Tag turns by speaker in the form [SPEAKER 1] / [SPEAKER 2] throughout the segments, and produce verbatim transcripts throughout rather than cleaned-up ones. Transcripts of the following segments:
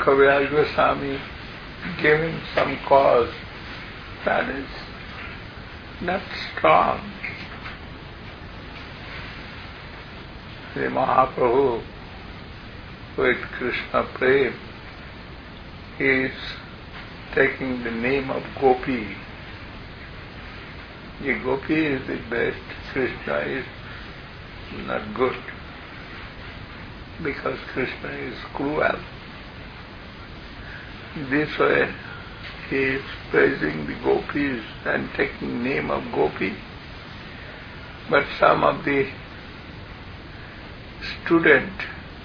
[SPEAKER 1] Kaviraj Goswami giving some cause, that is not strong. The Mahaprabhu with Krishna Prem is taking the name of Gopi. The Gopi is the best, Krishna is not good, because Krishna is cruel. This way he is praising the Gopis and taking name of Gopi. But some of the student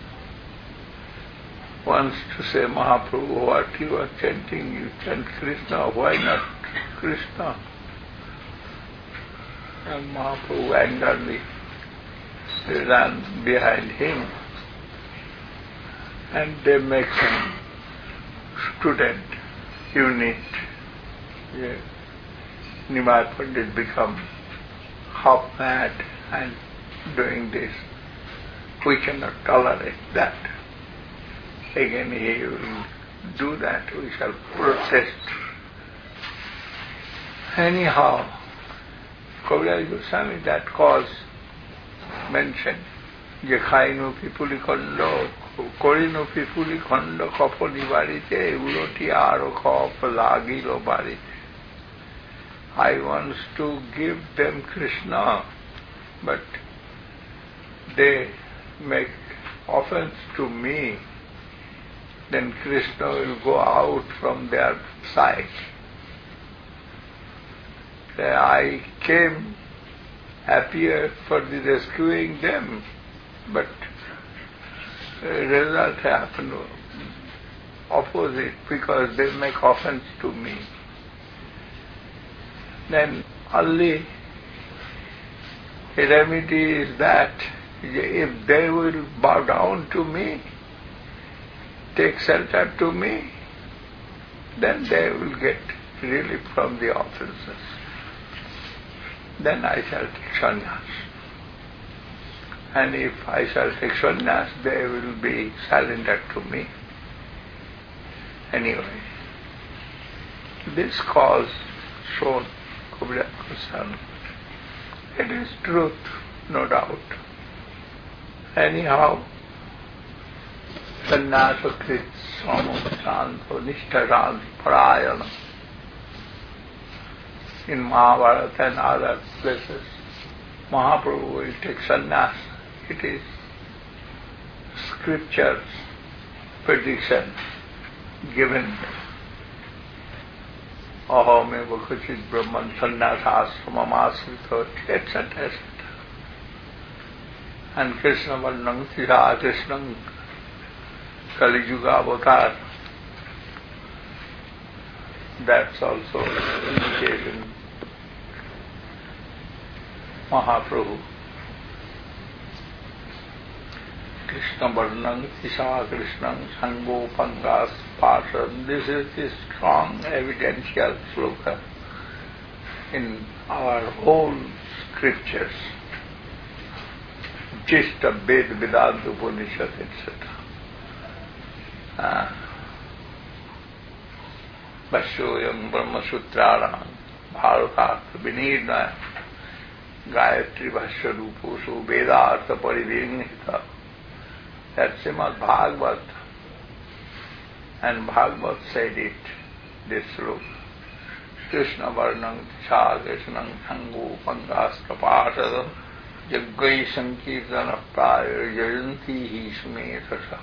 [SPEAKER 1] wants to say, Mahaprabhu, what you are chanting? You chant Krishna, why not Krishna? And Mahaprabhu angrily ran behind him, and they make some student unit. Yeah. Nimai Pandit become half mad and doing this. We cannot tolerate that. Again he will do that, we shall protest. Anyhow, Kaviraj Goswami that cause mentioned, যে খাইনু পিপুলি খণ্ড করিনু পিপুলি খণ্ড কপনি বাড়িতে উলটি আরো খপ লাগিল বাড়িতে. I want to give them Krishna, but they make offense to me, then Krishna will go out from their sight. I came happier for the rescuing them, but the result happened opposite, because they make offense to me. Then only a remedy is that if they will bow down to me, take shelter to me, then they will get relief from the offenses. Then I shall take sannyas. And if I shall take sannyas, they will be surrendered to me. Anyway, this cause shown Kaviraj Goswami. It is truth, no doubt. Anyhow, sannyasa krit samuksanto nishtaranti parayana. In Mahabharata and other places, Mahaprabhu will take sannyas. It is scripture's prediction given. Aham kachit brahman sannyasasramam asrito, et cetera et cetera. And Krishna varnam tira Krishnam Kali Yuga avatar. That's also indicated in Mahaprabhu. Krishna Varnam Tisha Krishnam Sango Pangas Pasha. This is the strong evidential sloka in our whole scriptures. Jista Ved Vedanta Upanishad, et cetera. Vasyoyam Brahma Sutrāram Bharatārtha Vinirnaya Gayatri Bhashya Ruposo Vedartha Parivirnihita. That's Srimad Bhagavat. And Bhagavat said it, this sloka. Krishna Varnam Tisha Krishnam Sango Pangasta Pasada Jaggai Sankirtana Praya Jayanti Hi Sumethasa.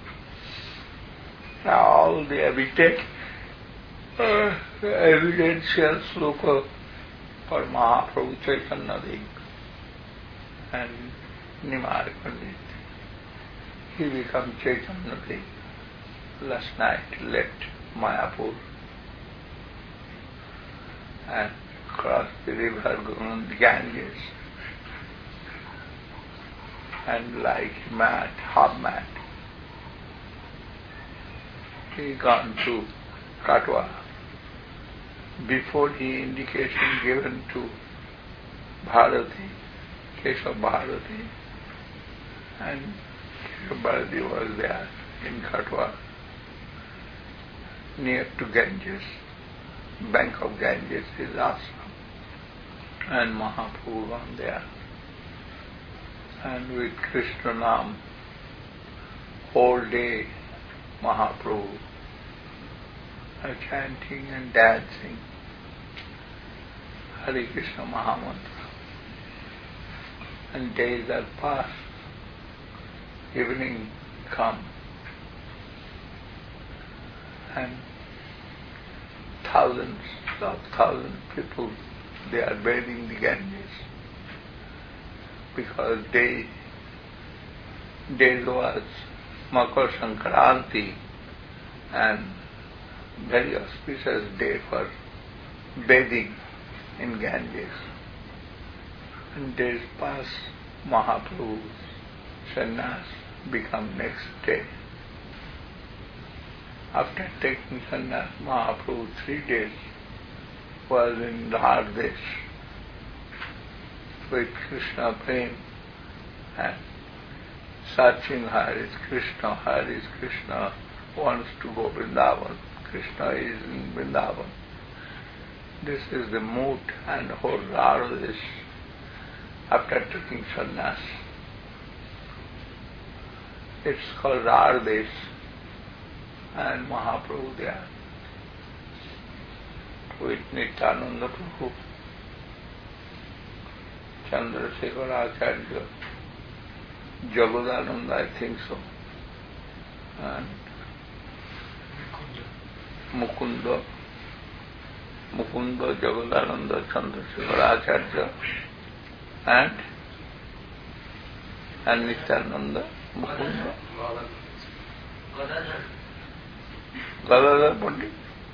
[SPEAKER 1] Now all the evident uh, evidential sloka for Mahaprabhu Chaitanya Dev and Nimai Pandit. He became Chaitanya Dev. Last night left Mayapur and crossed the river Ganges, and like mad, half mad, he gone to Katwa. Before the indication given to Bharati, Keshav Bharati, and Keshav Bharati was there in Katwa. near to Ganges, bank of Ganges is ashram, and Mahaprabhu gone there. And with Krishna Nam, whole day Mahaprabhu are chanting and dancing Hare Krishna Mahamantra. And days are passed, evening come, and thousands of thousands people, they are bathing the Ganges, because day, day was Makar Sankranti, and very auspicious day for bathing in Ganges. And days pass, Mahaprabhu's sannyas become next day. After taking sannyas, Mahaprabhu three days was in Nardesh with Krishna Prem and searching Hare is Krishna, Hare is Krishna, wants to go Vrindavan. Krishna is in Vrindavan. This is the mood and whole Nardesh after taking sannyas. It's called Nardesh, and Mahaprabhu there with Nityananda Prabhu, Chandrasekhar Acharya, Jagadananda, I think so, and Mukunda, Mukunda, Jagadananda, Chandrasekhar Acharya, and and Nityananda, Mukunda, Gadadhar Pandit.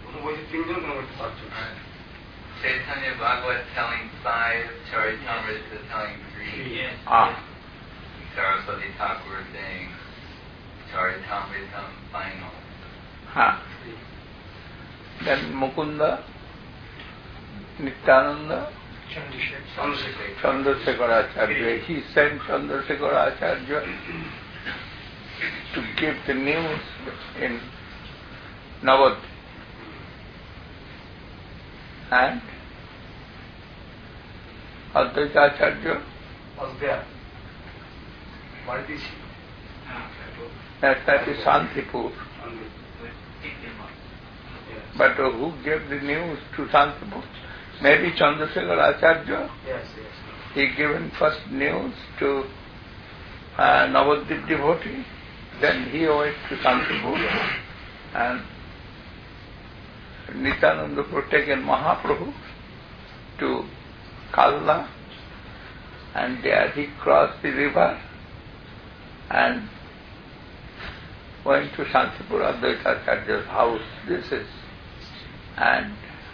[SPEAKER 2] Chaitanya Bhagavat telling five, Charitamrita telling three.
[SPEAKER 3] Yes.
[SPEAKER 1] Ah.
[SPEAKER 2] Saraswati Thakur saying Charitamritam final.
[SPEAKER 1] Ha. Then Mukunda, Nityananda, Chandrasekhar Acharya. He sent Chandrasekhar Acharya to give the news in Navadvip. And Advaita Acharya
[SPEAKER 3] was there. What is he?
[SPEAKER 1] that, that is Santipur. But uh, who gave the news to Santipur? Maybe Chandrasekhar Acharya.
[SPEAKER 3] Yes, yes.
[SPEAKER 1] He given first news to uh, Navadvip devotee, then he went to Santipur, and Nityananda Prabhu taken Mahaprabhu to Kalla, and there he crossed the river and went to Santipur, Advaita Acharya's house. This is, and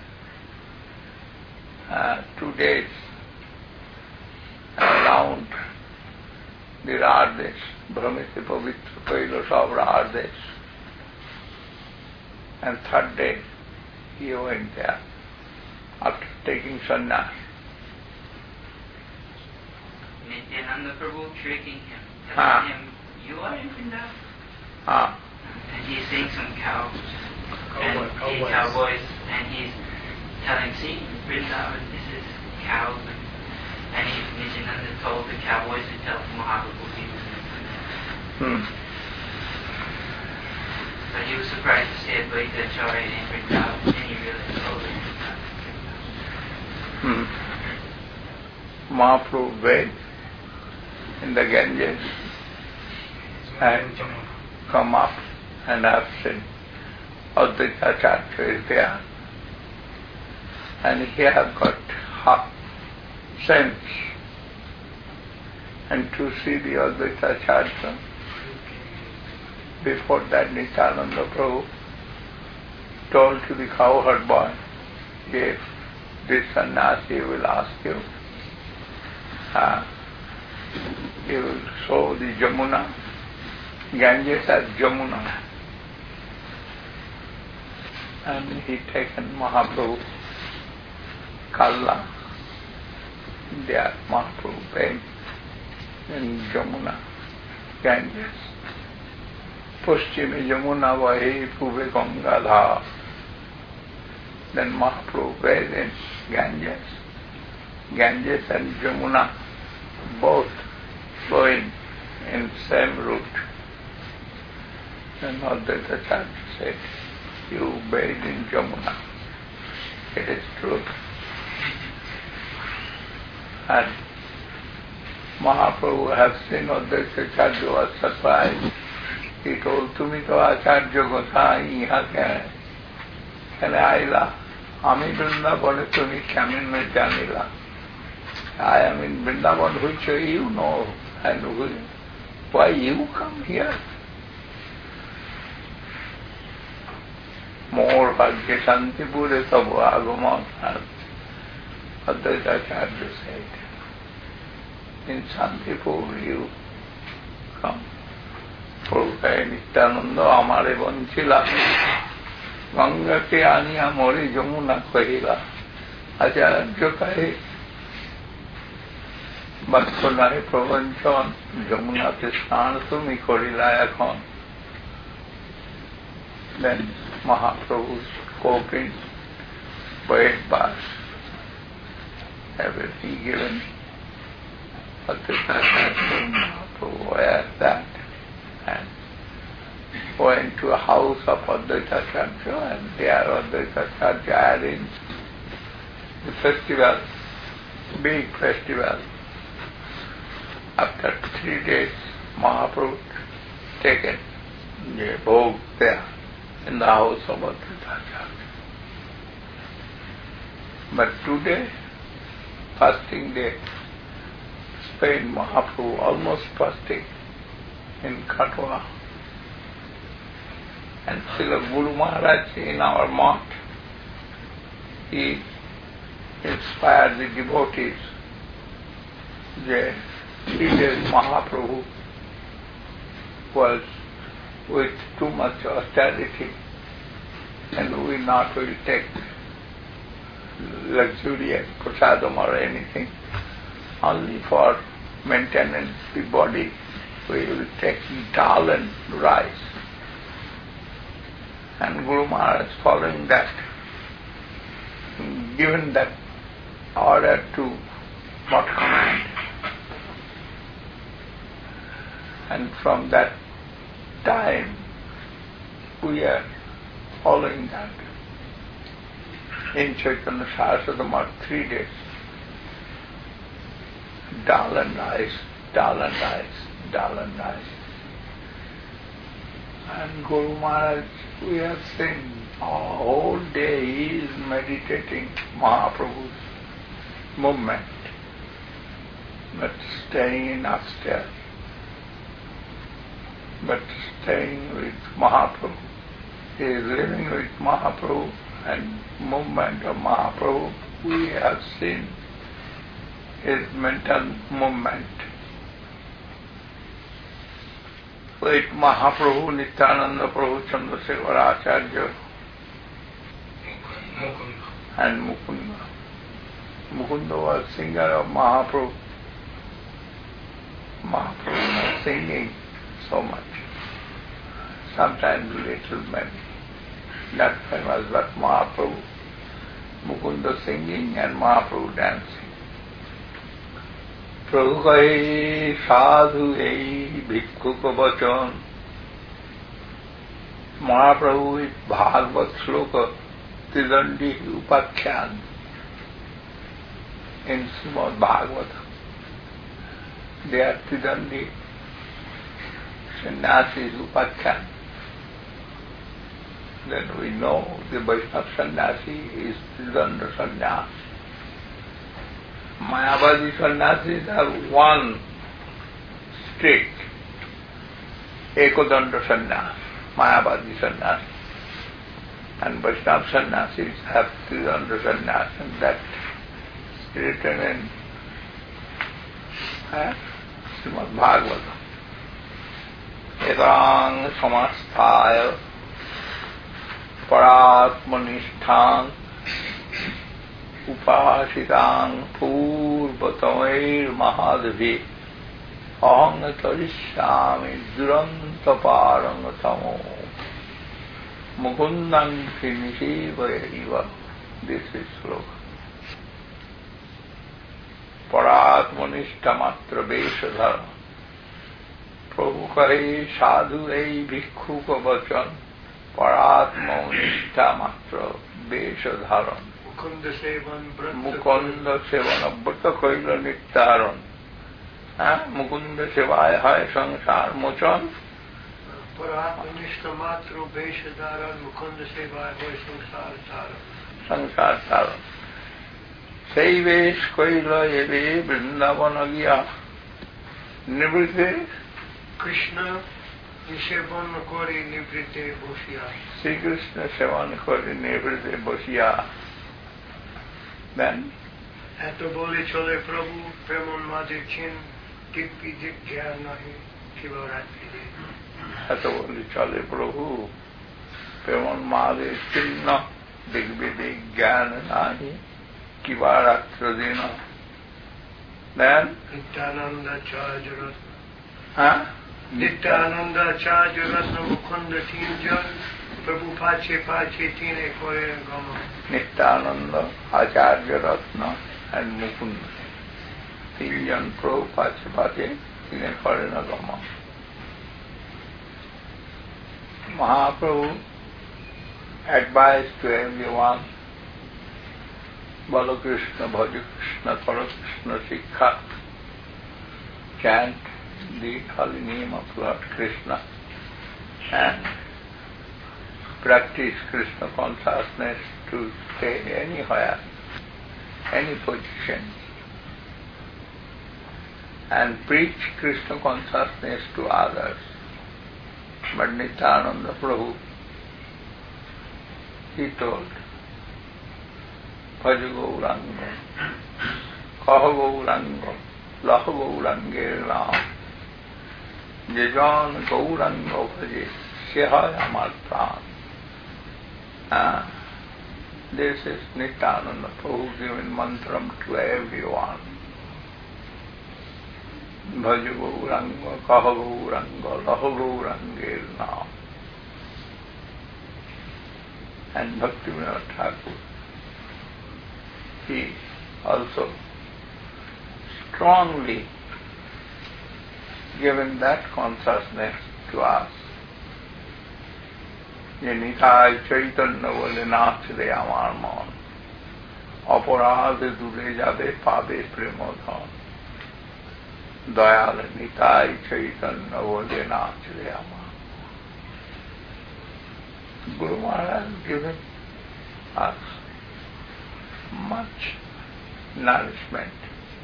[SPEAKER 1] uh, two days around the Nardesh, Brahmiti Pavitra Kailash of Nardesh, and third day he went there after taking sannyas.
[SPEAKER 4] Nityananda Prabhu tricking him, telling
[SPEAKER 1] Ah.
[SPEAKER 4] him, you are in Vrindavan.
[SPEAKER 1] Ah.
[SPEAKER 4] And he's seeing some cows,
[SPEAKER 3] Cowboy,
[SPEAKER 4] and
[SPEAKER 3] cowboys.
[SPEAKER 4] he- cowboys, and he's telling, see, Vrindavan, this is cows. And, and he, Nityananda told the cowboys to tell Mahaprabhu he was in Vrindavan.
[SPEAKER 1] Hmm.
[SPEAKER 4] But he was surprised to see Advaita Acharya in Vrindavan, and he really told him.
[SPEAKER 1] Hmm. Mahaprabhu bathed in the Ganges and come up and have seen Advaita Acharya is there, and he have got half sense, and to see the Advaita Acharya. Before that, Nityananda Prabhu told to the cowherd boy, if this sannyasi will ask you, uh, he will show the Jamuna, Ganges as Jamuna. And he taken Mahaprabhu, Kalla, there Mahaprabhu came in Jamuna, Ganges. Paschime Yamuna Vahe Pube Gangadha. Then Mahaprabhu were in Ganges. Ganges and Yamuna both flowing in same route. Then Advaita Acharya said, you bathe in Yamuna. It is true. And Mahaprabhu has seen Advaita Acharya was surprised. He told, Tumi to Acharya Gosai yaha kya hai? Kale aila, ami Vrindavane tumi kemin janila. I am in Vrindavan, which you know, and why you come here? More Bhagya Shantipure Sabu Agama, Advaita Acharya said. In Shantipur you come. Prabhu kahe Nityananda amare vanchila. Ganga ke aniya mori Jamuna kahila. Acharya kahe Bhaktanahe Pravanchon Jamunate Snan tumi korila ekhon. Then Mahaprabhu's coping, bed bath, everything given. Mahaprabhu wear that and went to a house of Advaita Acharya, and there Advaita Acharya arranged the festival, big festival. After three days, Mahaprabhu taken the bhog there in the house of Advaita Acharya. But today, fasting day, Spain, Mahaprabhu almost fasting in Katwa. And Srila Guru Maharaj in our mosque, he inspired the devotees. The three days Mahaprabhu was with too much austerity, and we not will take luxurious prasadam or anything. Only for maintenance the body we will take dal and rice. And Guru Maharaj, following that, given that order to what command. And from that time we are following that. In Chaitanya Saraswati three days. Dal and rice, dal and rice, dal and rice. And Guru Maharaj, we have seen a whole day he is meditating Mahaprabhu's movement, but staying in upstairs, but staying with Mahaprabhu. He is living with Mahaprabhu and movement of Mahaprabhu. We have seen his mental movement. With Mahaprabhu, Nityananda Prabhu, Chandrasekhara Acharya, and Mukunda. Mukunda was singer of Mahaprabhu. Mahaprabhu was singing so much. Sometimes little maybe. Not famous, but Mahaprabhu, Mukunda singing and Mahaprabhu dancing. Prabhu kahe sadhu ei bhikkhuk vachan. Mahaprabhu is Bhagavad Shloka Tridandi Upakhyan in Srimad Bhagavatam. They are Tridandi Sannyasis Upakhyan. Then we know the Vaishnava Sannyasi is Tridanda Sannyas. Mayavadi sannyasis are one strict, Ekodanda sannyas, Mayavadi sannyas. And Vaishnava sannyasis have Tridanda sannyas, and that is written in uh, Srimad Bhagavatam. Edang samasthaya paratmanishthang upasitang purvatair mahadvi aham tarishyami duranta paranga tamo mukundam kinisevaiva. This is sloka. Paratmanishta matra besadhara. Prabhu kahe sadhu ei bhikkhu ka vachan. Paratmanishta matra besadhara.
[SPEAKER 3] Mukunda sevan brata.
[SPEAKER 1] Mukunda sevan brata kaila nittaran. Mukunda sevaya hai sansar mochan.
[SPEAKER 3] Paratmanishta matra besadhara. Mukunda sevaya hai sansar taran.
[SPEAKER 1] Sansar taran. Saivesh kaila eve vrindavana gya. Nivrite.
[SPEAKER 3] Krishna sevan kore nivrite bosya.
[SPEAKER 1] Sri Krishna sevan kore nivrite bosya. Then
[SPEAKER 3] এত বলে চলে প্রভু প্রেমন মাঝে চিন দিক বিদিক জ্ঞান নহে শিবরাত্রি দিন
[SPEAKER 1] এত বলে চলে প্রভু প্রেমন মাঝে চিহ্ন দিক বিদিক জ্ঞান নাহি কিবা রাত্র দিন। Then
[SPEAKER 3] নিত্যানন্দাচার্য রত্ন
[SPEAKER 1] huh?
[SPEAKER 3] নিত্যানন্দাচার্য রত্ন মুকুন্দ তিনজন প্রভু পাছে পাছে তিনে করে গমন।
[SPEAKER 1] Nityananda, Acharya Ratna and Mukunda. তিনজন প্রভু পাছে পাছে তিনি করেন গমন। Mahaprabhu advised to everyone, Bala Krishna, Bhaja Krishna, Kara Krishna, Sikha, chant the holy name of Lord Krishna and practice Krishna consciousness to stay anywhere, any position, and preach Krishna consciousness to others. But Nityananda Prabhu, he told, Bhaja Gauranga, Kaha Gauranga, Laha Gaurangir Ram, Jejan Gauranga Bhaje, Sehai Amar Pran. Ah, this is Nityananda Prabhu giving mantram to everyone. Bhaja Gauranga, Kaha Gauranga, Laha Gaurangir Nam. And Bhaktivinoda Thakur, he also strongly given that consciousness to us. যে নিতাই চৈতন্য বলে নাচরে আমার মন, অপরাধে দূরে যাবে পাবে প্রেমধন। দয়াল নিতাই চৈতন্য বলে নাচরে আমার। Guru Maharaj given us much nourishment.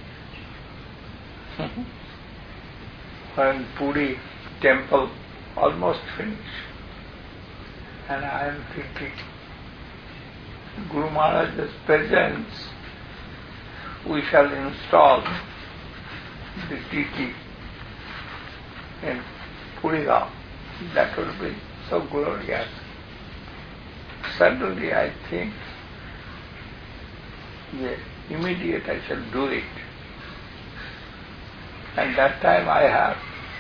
[SPEAKER 1] When Puri temple almost finished, and I am thinking, Guru Maharaj's presence, we shall install the deity in Purigaon. That will be so glorious. Suddenly I think, yes, immediate I shall do it. And that time I have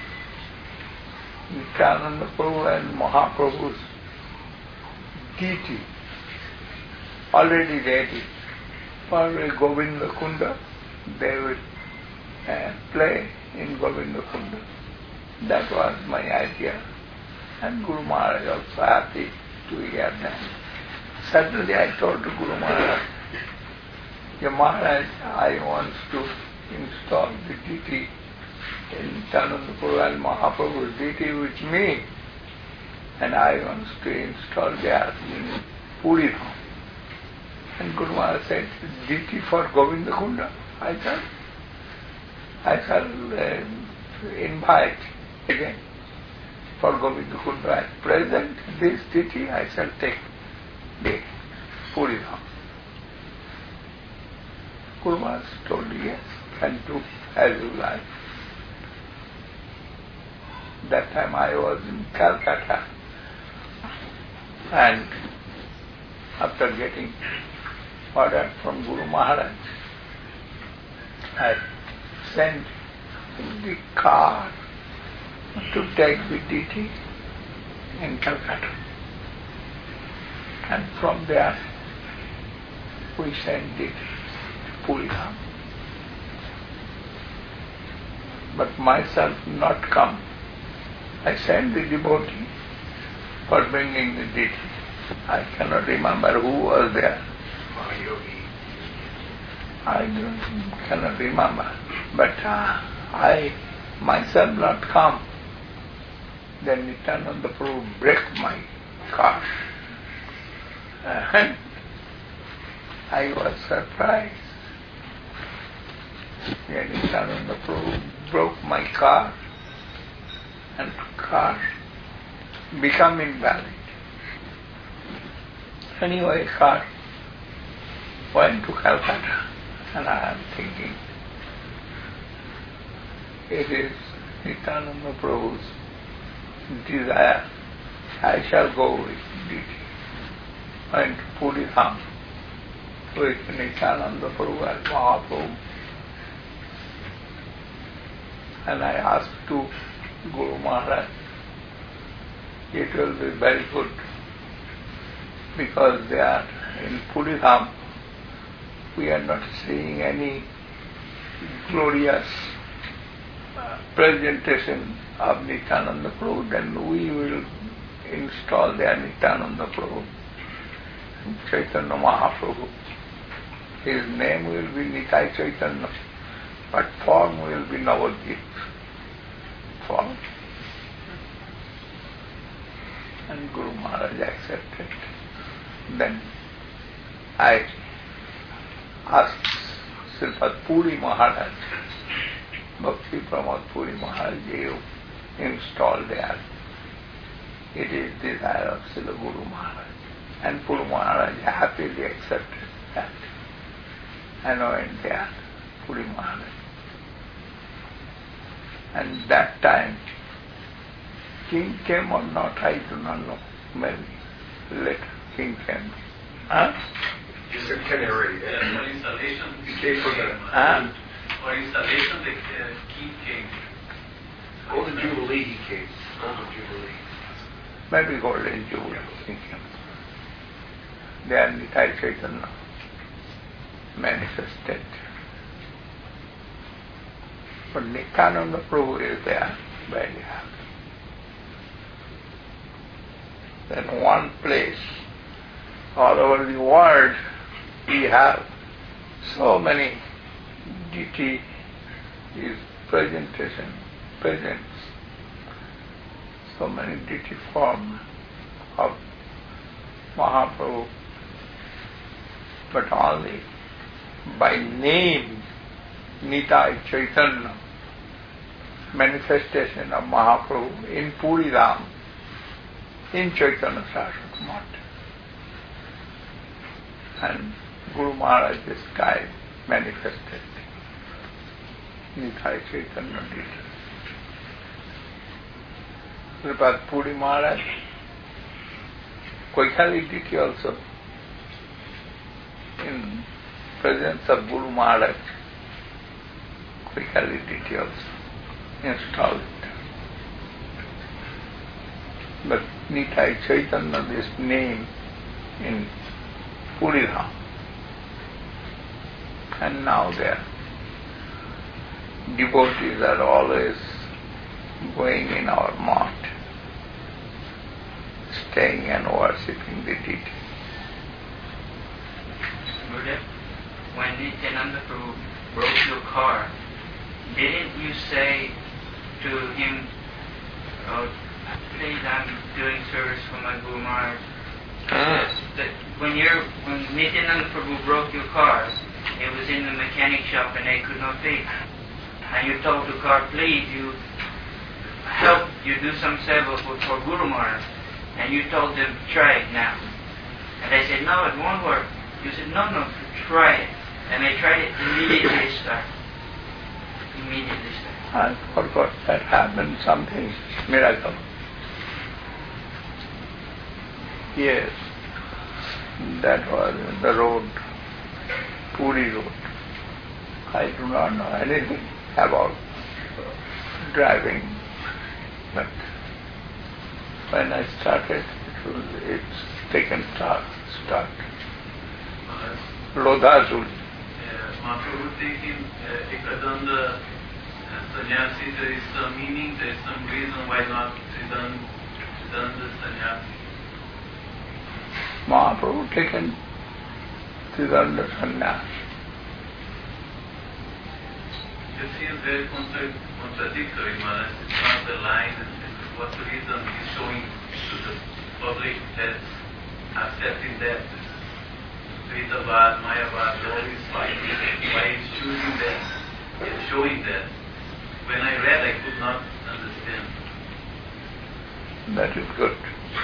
[SPEAKER 1] Nityananda Prabhu and Mahaprabhu's deity already ready for Govinda Kunda. They will uh, play in Govinda Kunda. That was my idea. And Guru Maharaj also happy to hear that. Suddenly I told to Guru Maharaj, Maharaj, I want to install the deity in Nityananda Prabhu and Mahaprabhu's deity with me, and I want to install there in Puri Dham. And Guru Maharaj said, deity for Govinda Kunda? I said, I shall uh, invite again for Govinda Kunda. At present, this deity I shall take the Puri Dham. Guru Maharaj told, yes, and do as you like. That time I was in Calcutta, and after getting order from Guru Maharaj, I sent the car to take the D T in Calcutta. And from there we sent it to Puriram. But myself not come. I sent the devotee for bringing the D T. I cannot remember who was there. I don't, cannot remember. But uh, I myself not come. Then Nityananda Prabhu break my car. And I was surprised. Then Nityananda Prabhu broke my car and car become invalid. Anyway, car went to Calcutta and I am thinking it is Nityananda Prabhu's desire. I shall go with D T. Went to Puriram with Nityananda Prabhu and Mahaprabhu. And I asked to Guru Maharaj, it will be very good because they are in Puriram. We are not seeing any glorious uh, presentation of Nityananda Prabhu, then we will install their Nityananda Prabhu, Chaitanya Mahaprabhu. His name will be Nitai Chaitanya, but form will be Navadvip form. And Guru Maharaj accepted. Then I asked Sripad Puri Maharaj, Bhakti Pramod Puri Maharaj, you installed there. It is desire of Srila Guru Maharaj. And Puri Maharaj happily accepted that. And I went there, Puri Maharaj. And that time, king came or not, I do not know. Maybe later king came. Huh?
[SPEAKER 5] He's a canary.
[SPEAKER 6] Yeah, for installation,
[SPEAKER 5] He came from the
[SPEAKER 1] Huh?
[SPEAKER 6] for installation, the uh, king came.
[SPEAKER 5] Golden Jubilee he came. Golden Jubilee.
[SPEAKER 1] Maybe Golden Jubilee king came. There Nitai Chaitanya manifested. But Nityananda Prabhu is there, very happy. Then one place, all over the world, we have so many deity is presentation, presents, so many deity forms of Mahaprabhu, but only by name Nitai Chaitanya, manifestation of Mahaprabhu in Puriram, in Chaitanya Saraswati Math. And Guru Maharaj this time manifested Nitai Chaitanya did. Sripad Puri Maharaj, Koikali Diti also, in presence of Guru Maharaj, Koikali Diti also installed it. But Nitai Chaitanya, this name in Puriram. And now there, devotees are always going in our mart, staying and worshipping the deity.
[SPEAKER 4] Gurudev, when Nityananda Prabhu broke your car, didn't you say to him, oh, please, I'm doing service for my Guru Maharaj?
[SPEAKER 1] Ah.
[SPEAKER 4] That when you're when Nityananda Prabhu broke your car, it was in the mechanic shop and they could not fix. And you told the car, please, you help, you do some seva for, for Guru Maharaj. And you told them, try it now. And they said, no, it won't work. You said, no, no, try it. And they tried it, immediately it started. Immediately started.
[SPEAKER 1] I forgot that happened something miracle. Yes, that was the road, Puri road. I do not know anything about driving, but when I started, it was, it's taken start. start. Lodha Zuli.
[SPEAKER 6] Mahaprabhu thinking uh, Ekadanda uh, sannyasi, there is some meaning, there is some reason why not Tridanda, Tridanda sannyasi.
[SPEAKER 1] Mahaprabhu taken Tridanda sannyas.
[SPEAKER 6] It seems very contra- contradictory, Maharaj. It's not the line. It's what's the reason he's showing to the public that accepting that Dvaitavad, Mayavad, all is fighting. Why he's choosing that and showing that? When I read, I could not understand.
[SPEAKER 1] That is good.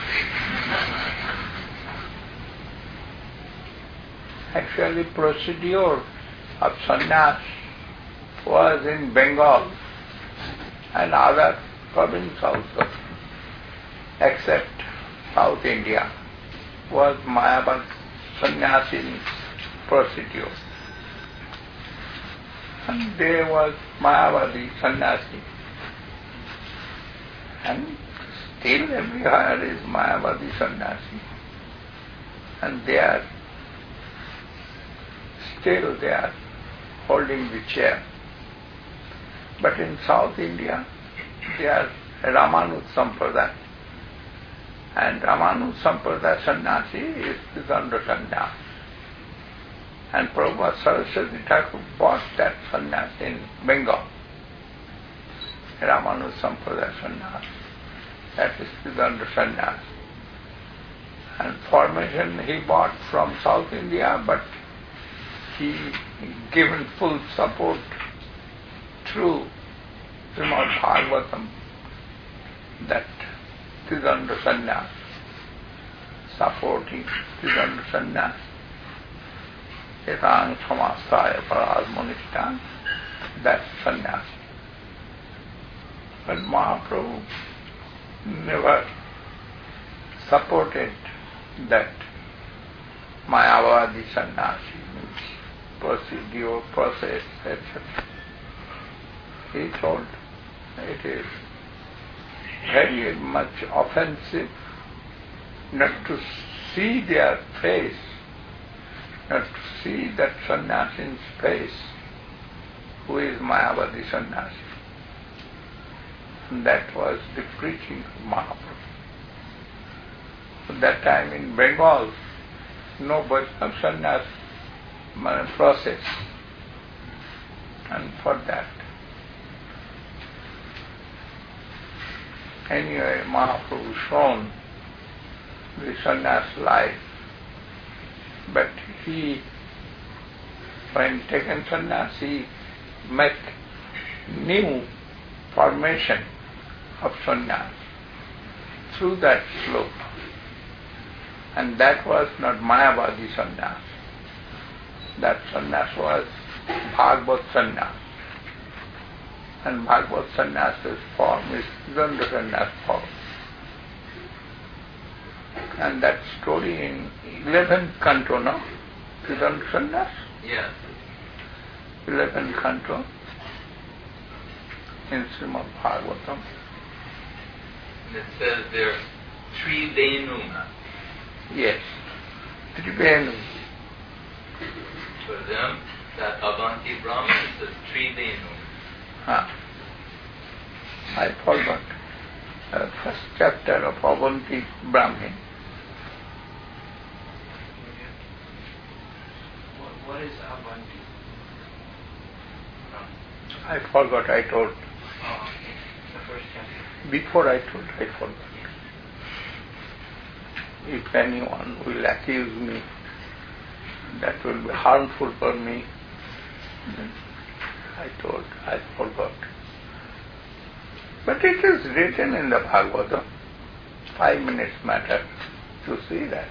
[SPEAKER 1] Actually, procedure of sannyas was in Bengal and other provinces also, except South India, was Mayavad sannyasi procedure. And there was Mayavadi sannyasi. And still everywhere is Mayavadi sannyasi. And they are, still they are holding the chair. But in South India, they are Ramanuja Sampradaya. And Ramanuja Sampradaya sannyasi is Tridanda sannyas. And Prabhupada Saraswati Thakur bought that sannyas in Bengal. Ramanuja Sampradaya sannyas. That is Tridanda sannyas. And formation he bought from South India, but he given full support through Srimad Bhagavatam, that Tridanda sannyas, supporting Tridanda sannyas, etang samastaya paradmonishtan, that sannyas. But Mahaprabhu never supported that Mayavadi sannyasi, procedure, process, et cetera. He told it is very much offensive not to see their face, not to see that sannyasi's face, who is Mayavadi sannyasi. And that was the preaching of Mahaprabhu. At that time in Bengal, no Vaishnava sannyas process. And for that, anyway, Mahaprabhu shown the sannyas life, but he, when taken sannyas, he make new formation of sannyas through that slope. And that was not Mayavadi sannyas. That sannyas was Bhagavad sannyas. And Bhagavad sannyas's form is Tridanda sannyas form. And that story in eleventh canto, no? Tridanda sannyas?
[SPEAKER 2] Yes.
[SPEAKER 1] eleventh canto in Srimad Bhagavatam.
[SPEAKER 2] And it says there, Tridenu.
[SPEAKER 1] Yes. Trivenu.
[SPEAKER 2] For them, that Avanti Brahman says Tridenu.
[SPEAKER 1] Ah. I forgot. Uh, first chapter of Avanti Brahmin.
[SPEAKER 4] What, what is Avanti?
[SPEAKER 1] I forgot, I told.
[SPEAKER 4] Oh, okay. The first chapter.
[SPEAKER 1] Before I told, I forgot. If anyone will accuse me, that will be harmful for me. Then I told, I forgot. But it is written in the Bhagavatam. Five minutes matter to see that.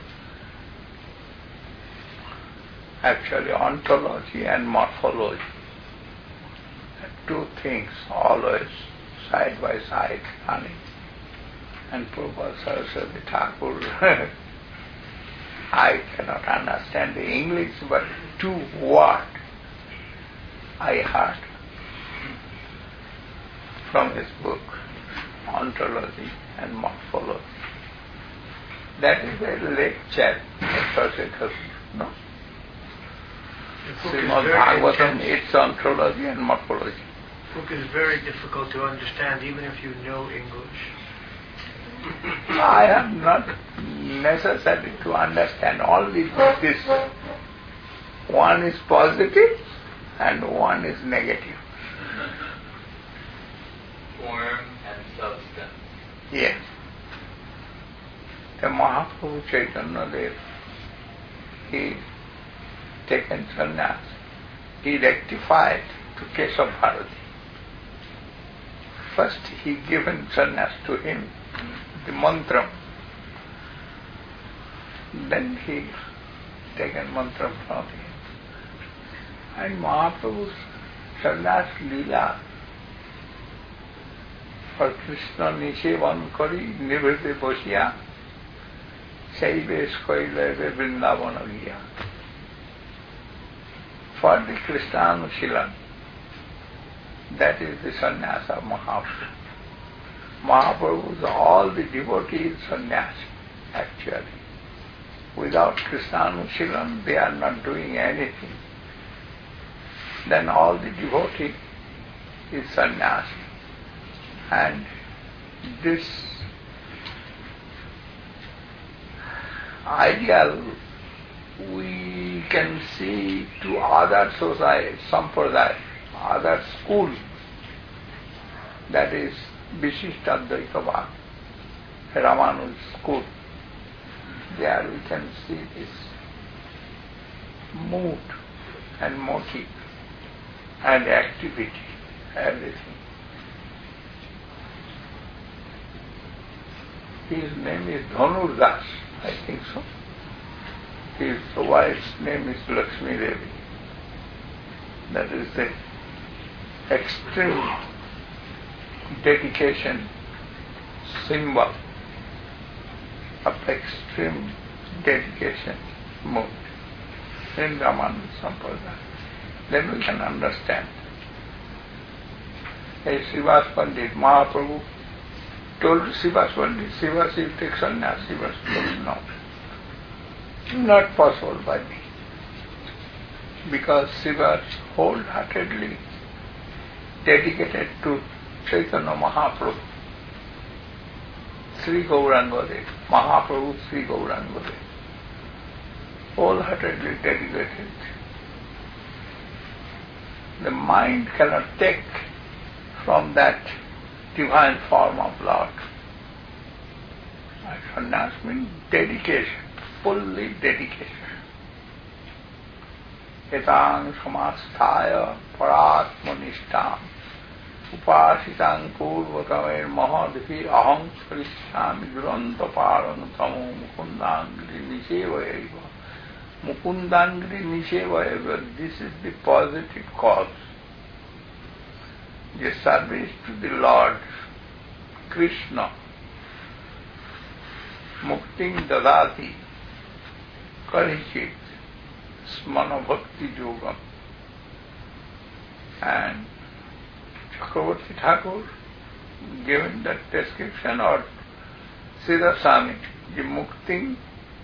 [SPEAKER 1] Actually, ontology and morphology, two things always side by side running. And Prabhupada Saraswati Thakur, I cannot understand the English, but two words I heard. from his book, Ontology and Morphology. That is a lecture, no? Srimad Bhagavatam, its ontology and morphology.
[SPEAKER 3] The book is very difficult to understand, even if you know English.
[SPEAKER 1] I am not necessary to understand only this. One is positive and one is negative.
[SPEAKER 2] Form and substance.
[SPEAKER 1] Yes. The Mahaprabhu Chaitanya Dev, he taken sannyas. He rectified to Keshav Bharati. First he given sannyas to him, the mantra. Then he taken mantra from him. And Mahaprabhu's sannyas lila for Krishna Nishevan Kari Nivritte Boshiya Saive Skoileve Vrindavana Giya. For the Krishnanusilan, that is the sannyas of Mahaprabhu. Mahaprabhu is all the devotees sannyas, actually. Without Krishnanusilan, they are not doing anything. Then all the devotee is sannyas. And this ideal we can see to other society, sampradaya, other school, that is Vishishtadvaita Bhakti, Ramanuja school. There we can see this mood and motive and activity, everything. His name is Dhanur Das, I think so. His wife's name is Lakshmi Devi. That is the extreme dedication symbol of extreme dedication mood in Ramanuja Sampradaya. Then we can understand. As Srivas Pandit, Mahaprabhu told Srivas Pandit, Srivas, you take sannyas. Srivas told, no. Not possible by me. Because Srivas wholeheartedly dedicated to Chaitanya Mahaprabhu, Sri Gauranga Dev, Mahaprabhu Sri Gauranga Dev, wholeheartedly dedicated. The mind cannot take from that divine form of Lord. Sannyas means dedication, fully dedication. Etang samasthaya paratmanishtam upasitang purvakamer mahadhi aham sarishyami duranta paranatamo mukundangri nishevayeva. Mukundangri nishevayeva, this is the positive cause. The service to the Lord Krishna. Mukting dadati karishit smana bhakti yogam. And Chakravarti Thakur given that description, or Siddha Swami, the mukting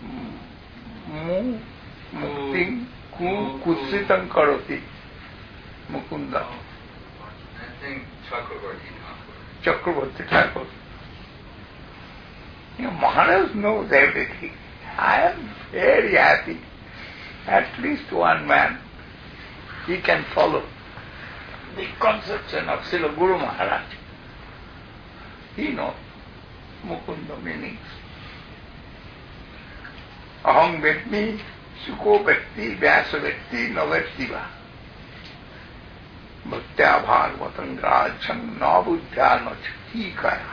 [SPEAKER 1] mu mukting ku kusitam karoti Mukunda.
[SPEAKER 2] I think Chakravarti Thakur.
[SPEAKER 1] Chakravarti Thakur. You know, Maharaj knows everything. I am very happy. At least one man, he can follow the conception of Srila Guru Maharaj. He knows Mukunda meanings. Aham Vedmi, Sukho Bhakti, Vyasa Bhakti, Navartiva. Bhaktya Bhagavatam Grajam Nabuddhya Nachikaya.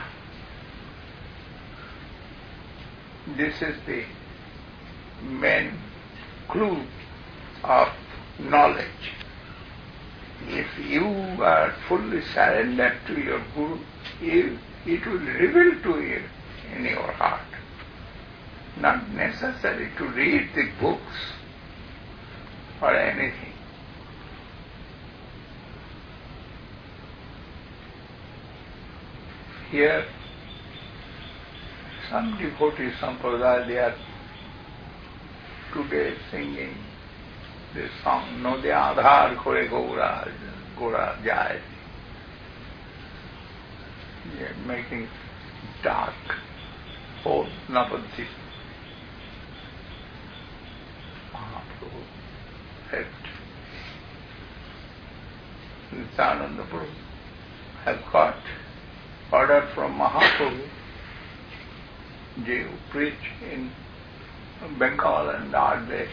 [SPEAKER 1] This is the main clue of knowledge. If you are fully surrendered to your Guru, it will reveal to you in your heart. Not necessary to read the books or anything. here some devotee Sampradaya, they are today singing this song, No de Adhar Kore Gaura, Gaura Jai. They are making dark whole Navadvip. Mahaprabhu had Nityananda Prabhu have got order from Mahaprabhu to preach in Bengal and Bangladesh.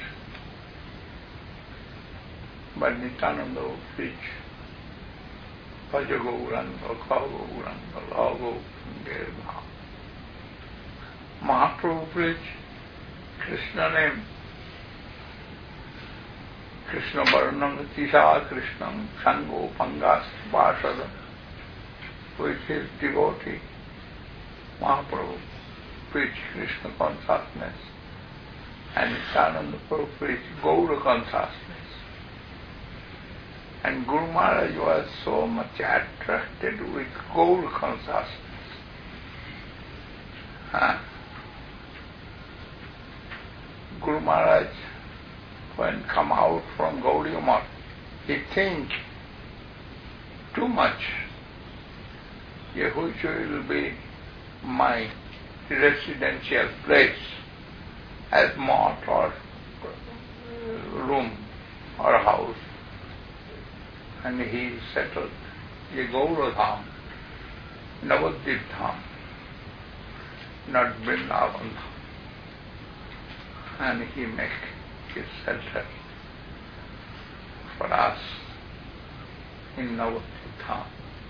[SPEAKER 1] But Nityananda would preach Bhaja Gauranga, Kha Gauranga, La Gauranga. Mahaprabhu preached Krishna name, Krishna Varnam Tisha Krishnam Sango Pangas Vasada, with his devotee. Mahaprabhu preached Krishna consciousness, and Nityananda Prabhu preached Gaura consciousness. And Guru Maharaj was so much attracted with Gaura consciousness. Huh? Guru Maharaj, when come out from Gaudiya Math, he think too much, yeah, which will be my residential place as mart or room or house. And he settled a Gaura Dham, Navadvip Dham, not Vrindavan Dham. And he make his shelter for us in Navadvip Dham.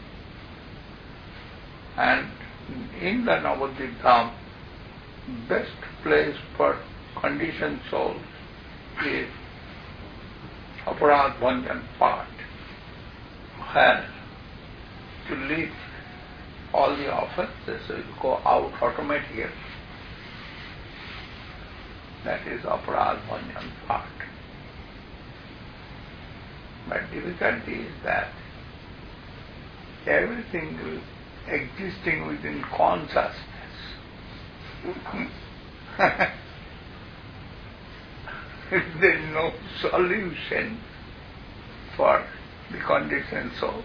[SPEAKER 1] And in the Navadvip Dham, best place for conditioned souls is Aparad Bhanjan Path, where to leave all the offenses will go out automatically. That is Aparad Bhanjan Path. But difficulty is that everything is existing within consciousness. There is no solution for the conditioned soul.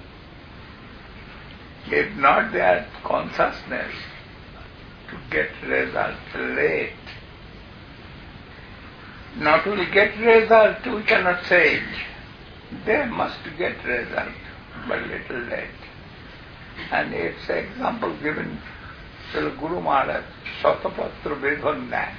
[SPEAKER 1] If not that consciousness, to get result late. Not only get result, we cannot say it. They must get result, but little late. And it's an example given to the Guru Maharaj, Satapatra Vedhanya.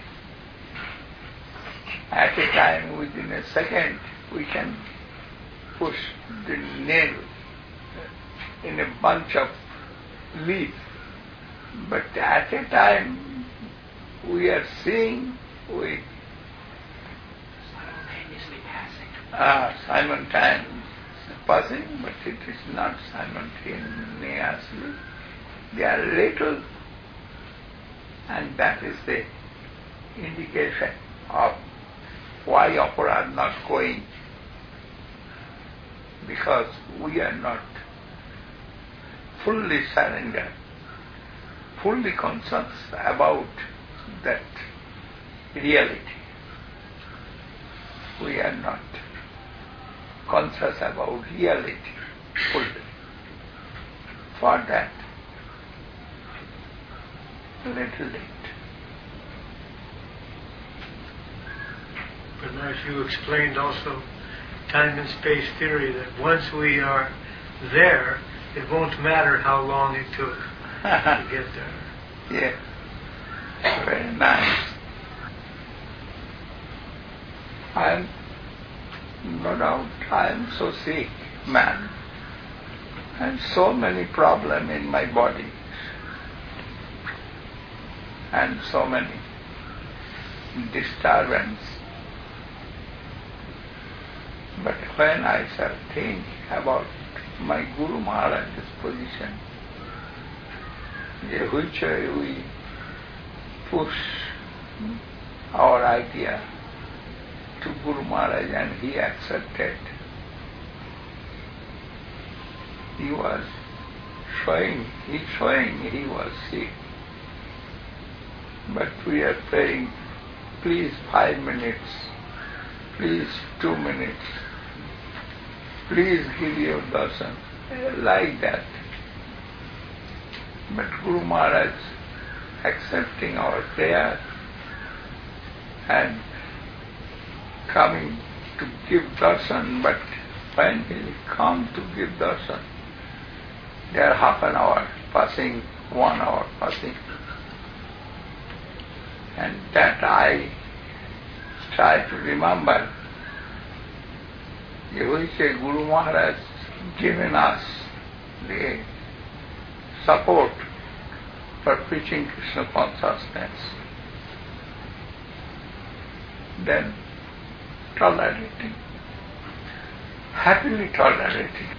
[SPEAKER 1] At a time, within a second, we can push the nail in a bunch of leaves. But at a time, we are seeing, we
[SPEAKER 4] simultaneously passing.
[SPEAKER 1] Ah, simultaneously passing, but it is not simultaneously. They are little, and that is the indication of why Aparad not going. Because we are not fully surrendered, fully conscious about that reality. We are not conscious about reality fully. For that, little late.
[SPEAKER 3] But as you explained also, time and space theory, that once we are there, it won't matter how long it took to get there.
[SPEAKER 1] Yeah, very nice. I am, no doubt, I am so sick, man. I have so many problems in my body, and so many disturbance. But when I shall think about my Guru Maharaj's position, which way we push our idea to Guru Maharaj and he accepted. He was showing, he showing he was sick. But we are praying, please five minutes, please two minutes, please give your darshan, like that. But Guru Maharaj accepting our prayer and coming to give darshan, but when he come to give darshan, there half an hour passing, one hour passing. And that I try to remember, which Guru Maharaj given us the support for preaching Krishna consciousness. Then tolerating, happily tolerating.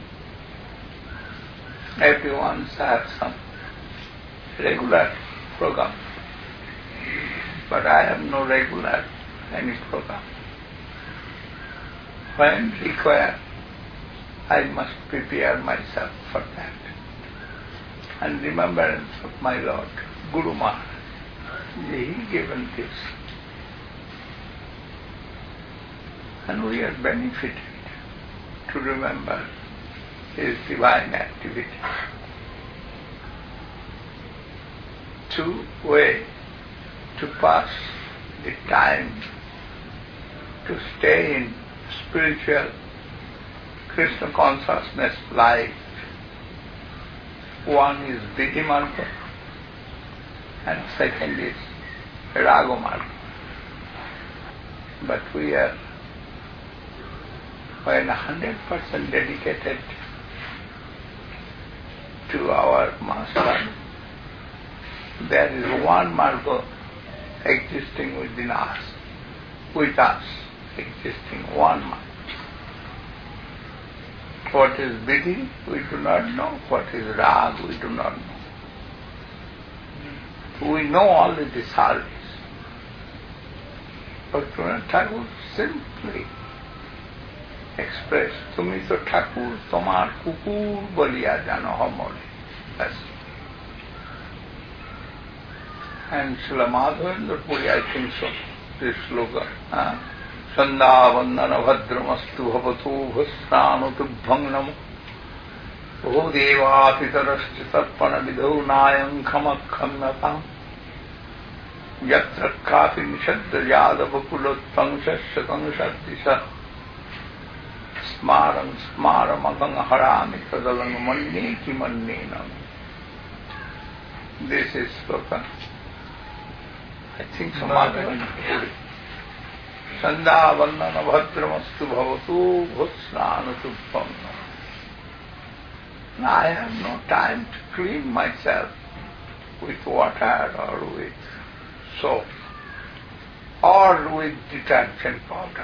[SPEAKER 1] Everyone has some regular program, but I have no regular any program. When required, I must prepare myself for that. And remembrance of my Lord, Guru Maharaj, he given this. And we are benefited to remember his divine activity. Two ways to pass the time, to stay in spiritual Krishna consciousness life. One is Vidhi Marga and second is Raga Marga. But we are when one hundred percent dedicated to our Master, there is one Marga existing within us, with us, existing one Marga. What is Vidhi, we do not know. What is Rag, we do not know. We know only the service. Bhaktivinoda Thakur simply expressed, Tumi to Thakur, Tomar Kukur Boliya Jano Hamoli. That's it. And Srila Madhavendra Puri, I think so, this slogan. Huh? Sanda Vandana Bhadramastu Bhavatu Bhasranu Tubhang Namo Bho Deva Pitarascha Tarpana Vidhu Nayam Khamak Khamnatam Yatra Kapi Nishadda Yadava Kulotpang Shasya Kanushaddisa Smaram Smaram Agang Harami Kadalang Manne Ki Manne Nam. This is slogan. I think so. Madhavendra Sanda Vandana Bhadramastu Bhavatu Bhusnanu Tubham. I have no time to clean myself with water or with soap or with detergent powder.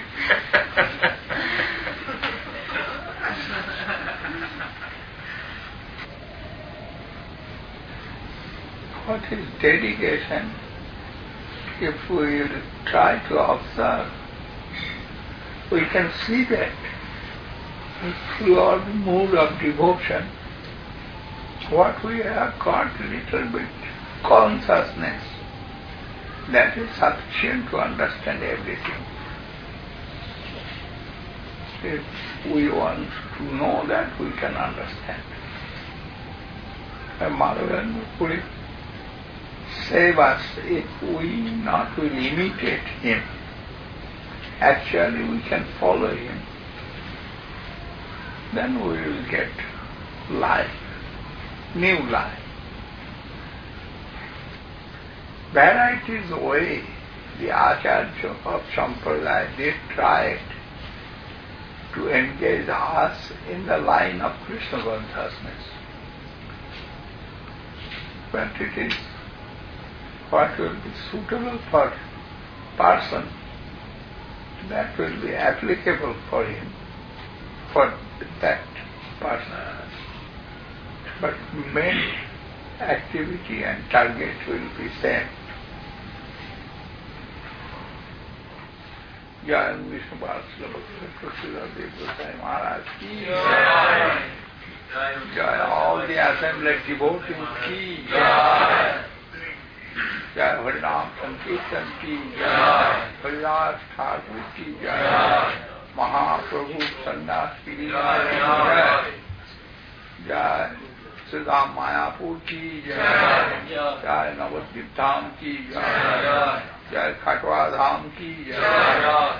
[SPEAKER 1] What is dedication? If we try to observe, we can see that through our mood of devotion, what we have got a little bit consciousness, that is sufficient to understand everything. If we want to know that, we can understand. And Madhavendra Puri save us if we not will imitate him. Actually we can follow him. Then we will get life, new life. Varieties way the Acharya of Sampradaya did try to engage us in the line of Krishna consciousness. But it is what will be suitable for person, that will be applicable for him, for that person. But main activity and target will be same. Jai Vishnu Bhasla Bhakti Prasila Dev Gosai Maharaj Ki Jai. Jai, all the assembled devotees ki Jai. Jai Harinam Sankirtan ki Jai. Haridas Thakur ki Jai. Mahaprabhu Sannyas ki Jai. Jai Siddham Mayapur ki Jai. Jai Navadvip Dham ki Jai. Jai Khatwa Dham ki Jai.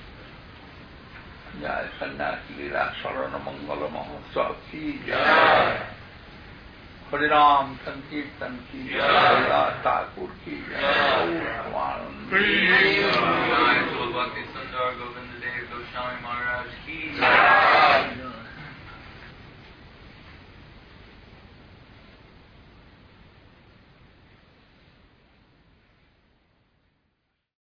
[SPEAKER 1] Jai Sannyasi Lila Sarana Mangala Mahotsav ki Jai. Harinam Sankirtan ki Jai. Haridas Thakur ki Jai.
[SPEAKER 2] Bhakti Sundar Govinda Dev Goswami Maharaj ki Jai.